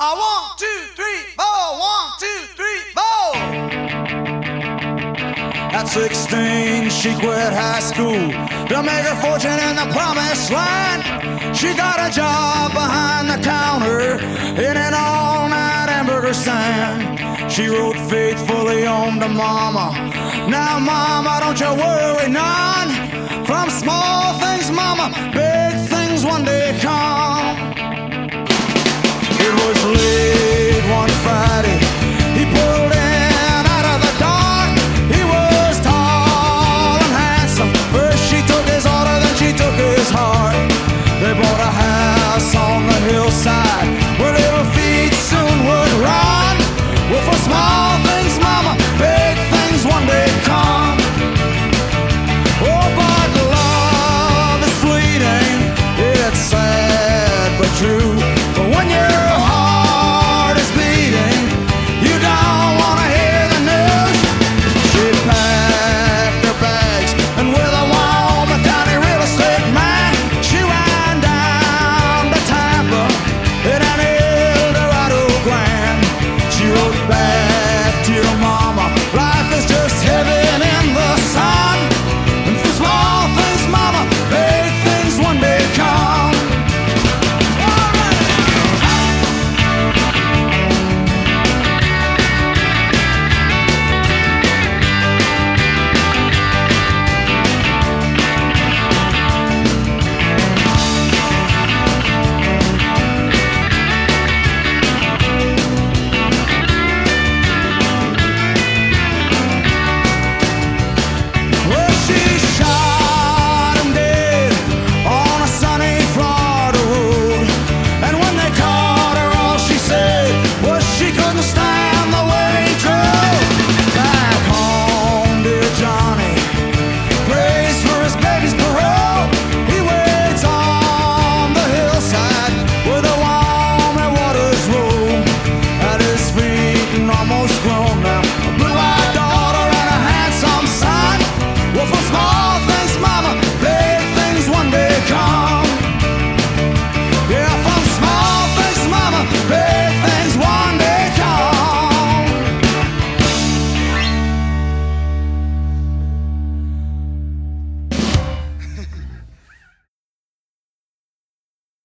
1, 2, 3, 4. 1, 2, 3, 4. At 16, she quit high school to make her fortune in the promised land. She got a job behind the counter in an all-night hamburger stand. She wrote faithfully home to Mama. Now, Mama, don't you worry none. From small things, Mama, big things one day come. It was